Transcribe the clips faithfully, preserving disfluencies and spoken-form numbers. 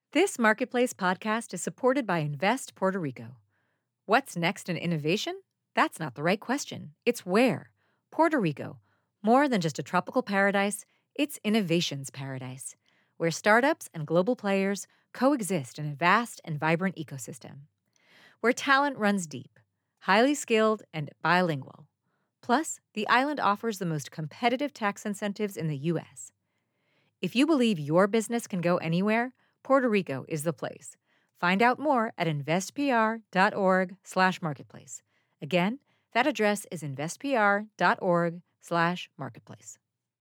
This Marketplace podcast is supported by Invest Puerto Rico. What's next in innovation? That's not the right question. It's where. Puerto Rico. More than just a tropical paradise, it's innovation's paradise, where startups and global players coexist in a vast and vibrant ecosystem. Where talent runs deep, highly skilled, and bilingual. Plus, the island offers the most competitive tax incentives in the U S. If you believe your business can go anywhere, Puerto Rico is the place. Find out more at investpr.org slash marketplace. Again, that address is investpr.org slash marketplace.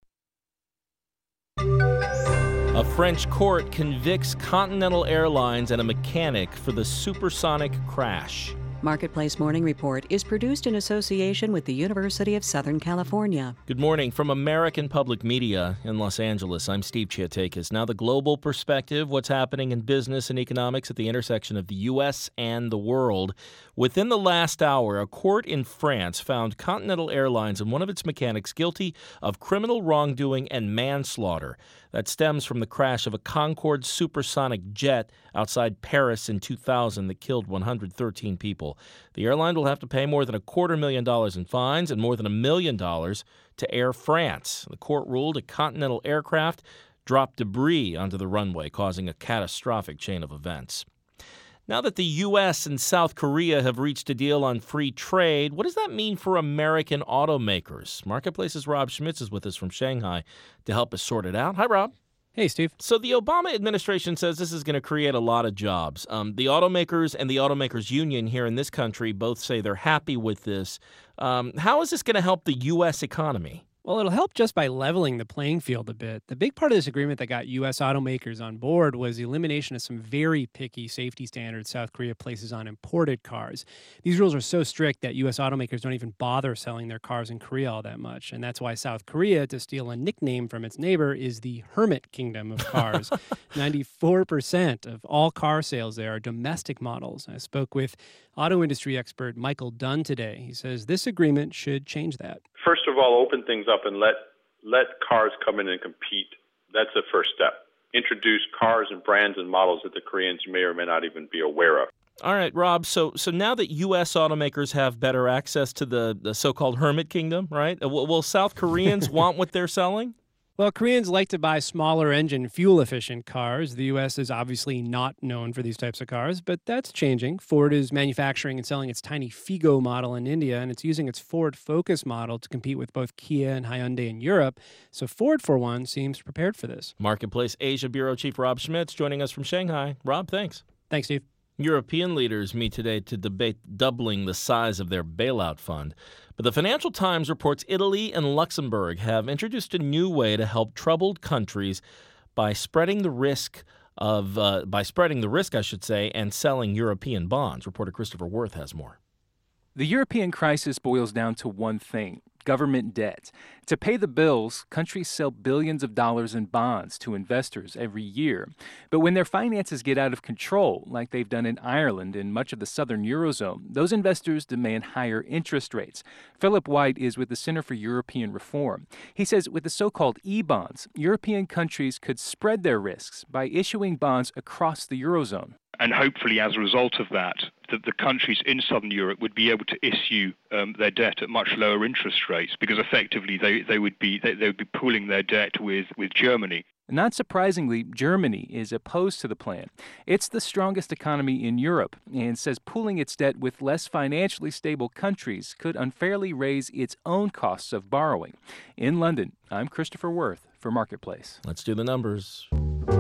A French court convicts Continental Airlines and a mechanic for the supersonic crash. Marketplace Morning Report is produced in association with the University of Southern California. Good morning from American Public Media in Los Angeles. I'm Steve Chiatakis. Now the global perspective, what's happening in business and economics at the intersection of the U S and the world. Within the last hour, a court in France found Continental Airlines and one of its mechanics guilty of criminal wrongdoing and manslaughter. That stems from the crash of a Concorde supersonic jet outside Paris in two thousand that killed one hundred thirteen people. The airline will have to pay more than a quarter million dollars in fines and more than a million dollars to Air France. The court ruled a Continental aircraft dropped debris onto the runway, causing a catastrophic chain of events. Now that the U S and South Korea have reached a deal on free trade, what does that mean for American automakers? Marketplace's Rob Schmitz is with us from Shanghai to help us sort it out. Hi, Rob. Hey, Steve. So the Obama administration says this is going to create a lot of jobs. Um, the automakers and the automakers union here in this country both say they're happy with this. Um, how is this going to help the U S economy? Well, it'll help just by leveling the playing field a bit. The big part of this agreement that got U S automakers on board was the elimination of some very picky safety standards South Korea places on imported cars. These rules are so strict that U S automakers don't even bother selling their cars in Korea all that much. And that's why South Korea, to steal a nickname from its neighbor, is the hermit kingdom of cars. ninety-four percent of all car sales there are domestic models. I spoke with auto industry expert Michael Dunn today. He says this agreement should change that. First of all, open things up and let let cars come in and compete. That's the first step. Introduce cars and brands and models that the Koreans may or may not even be aware of. All right, Rob, so so now that U S automakers have better access to the, the so-called hermit kingdom, right, will, will South Koreans want what they're selling? Well, Koreans like to buy smaller engine, fuel-efficient cars. The U S is obviously not known for these types of cars, but that's changing. Ford is manufacturing and selling its tiny Figo model in India, and it's using its Ford Focus model to compete with both Kia and Hyundai in Europe. So Ford, for one, seems prepared for this. Marketplace Asia Bureau Chief Rob Schmitz joining us from Shanghai. Rob, thanks. Thanks, Steve. European leaders meet today to debate doubling the size of their bailout fund. But the Financial Times reports Italy and Luxembourg have introduced a new way to help troubled countries by spreading the risk of uh, by spreading the risk, I should say, and selling European bonds. Reporter Christopher Worth has more. The European crisis boils down to one thing: government debt. To pay the bills, countries sell billions of dollars in bonds to investors every year. But when their finances get out of control, like they've done in Ireland and much of the southern Eurozone, those investors demand higher interest rates. Philip White is with the Center for European Reform. He says with the so-called e-bonds, European countries could spread their risks by issuing bonds across the Eurozone. And hopefully, as a result of that, that the countries in southern Europe would be able to issue um, their debt at much lower interest rates, because effectively they, they would be they, they would be pooling their debt with, with Germany. Not surprisingly, Germany is opposed to the plan. It's the strongest economy in Europe and says pooling its debt with less financially stable countries could unfairly raise its own costs of borrowing. In London, I'm Christopher Worth for Marketplace. Let's do the numbers.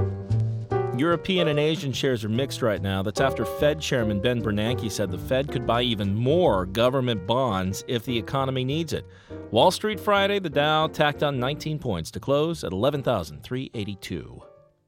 European and Asian shares are mixed right now. That's after Fed Chairman Ben Bernanke said the Fed could buy even more government bonds if the economy needs it. Wall Street Friday, the Dow tacked on nineteen points to close at eleven thousand three hundred eighty-two.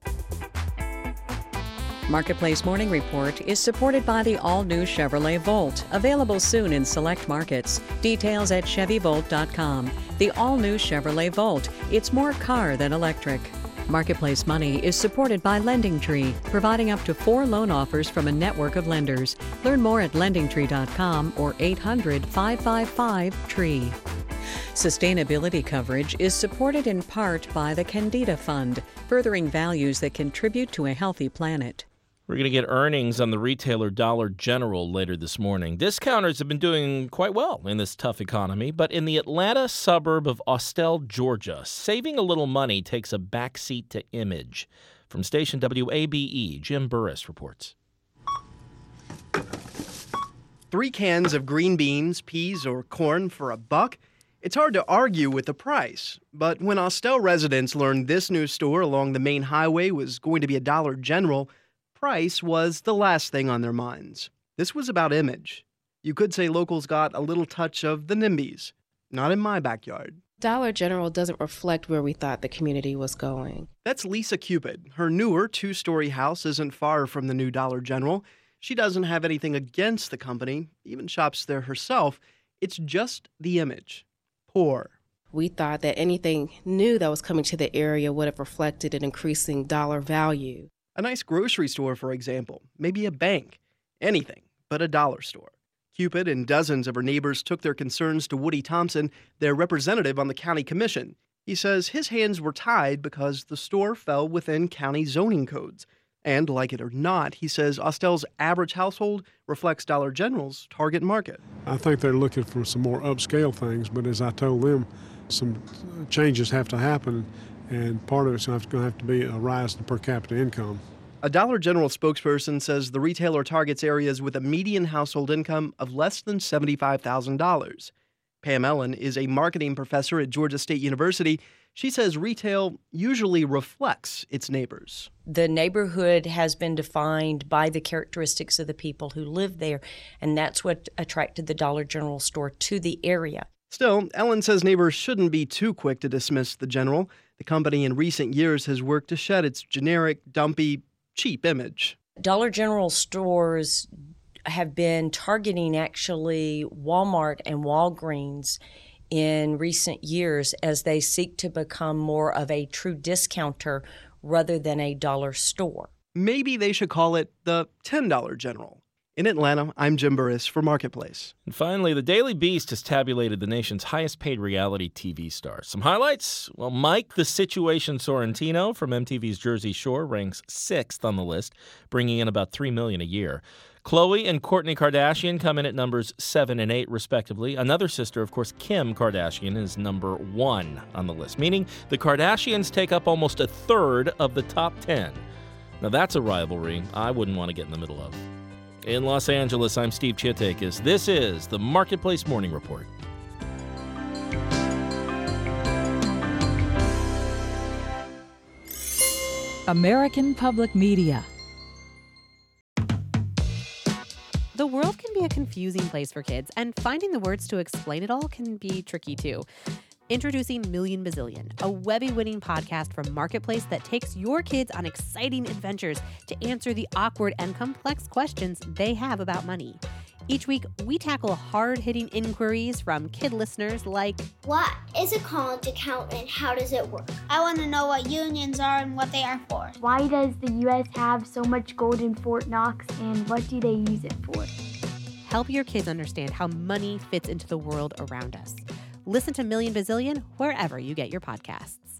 Marketplace Morning Report is supported by the all-new Chevrolet Volt, available soon in select markets. Details at Chevy Volt dot com. The all-new Chevrolet Volt. It's more car than electric. Marketplace Money is supported by LendingTree, providing up to four loan offers from a network of lenders. Learn more at lending tree dot com or eight hundred, five five five, T R E E. Sustainability coverage is supported in part by the Candida Fund, furthering values that contribute to a healthy planet. We're going to get earnings on the retailer Dollar General later this morning. Discounters have been doing quite well in this tough economy, but in the Atlanta suburb of Austell, Georgia, saving a little money takes a backseat to image. From station W A B E, Jim Burris reports. Three cans of green beans, peas, or corn for a buck? It's hard to argue with the price. But when Austell residents learned this new store along the main highway was going to be a Dollar General, price was the last thing on their minds. This was about image. You could say locals got a little touch of the NIMBYs. Not in my backyard. Dollar General doesn't reflect where we thought the community was going. That's Lisa Cupid. Her newer two-story house isn't far from the new Dollar General. She doesn't have anything against the company, even shops there herself. It's just the image. Poor. We thought that anything new that was coming to the area would have reflected an increasing dollar value. A nice grocery store, for example, maybe a bank, anything but a dollar store. Cupid and dozens of her neighbors took their concerns to Woody Thompson, their representative on the county commission. He says his hands were tied because the store fell within county zoning codes. And, like it or not, he says Austell's average household reflects Dollar General's target market. I think they're looking for some more upscale things, but as I told them, some changes have to happen. And part of it's going to have to be a rise in per capita income. A Dollar General spokesperson says the retailer targets areas with a median household income of less than seventy-five thousand dollars. Pam Ellen is a marketing professor at Georgia State University. She says retail usually reflects its neighbors. The neighborhood has been defined by the characteristics of the people who live there, and that's what attracted the Dollar General store to the area. Still, Ellen says neighbors shouldn't be too quick to dismiss the General. The company in recent years has worked to shed its generic, dumpy, cheap image. Dollar General stores have been targeting actually Walmart and Walgreens in recent years as they seek to become more of a true discounter rather than a dollar store. Maybe they should call it the ten dollar General. In Atlanta, I'm Jim Burris for Marketplace. And finally, the Daily Beast has tabulated the nation's highest-paid reality T V stars. Some highlights? Well, Mike the Situation Sorrentino from M T V's Jersey Shore ranks sixth on the list, bringing in about three million dollars a year. Khloe and Kourtney Kardashian come in at numbers seven and eight, respectively. Another sister, of course, Kim Kardashian, is number one on the list, meaning the Kardashians take up almost a third of the top ten. Now, that's a rivalry I wouldn't want to get in the middle of. In Los Angeles, I'm Steve Chiatakis. This is the Marketplace Morning Report. American Public Media. The world can be a confusing place for kids, and finding the words to explain it all can be tricky too. Introducing Million Bazillion, a Webby-winning podcast from Marketplace that takes your kids on exciting adventures to answer the awkward and complex questions they have about money. Each week, we tackle hard-hitting inquiries from kid listeners like, what is a college account and how does it work? I want to know what unions are and what they are for. Why does the U S have so much gold in Fort Knox and what do they use it for? Help your kids understand how money fits into the world around us. Listen to Million Bazillion wherever you get your podcasts.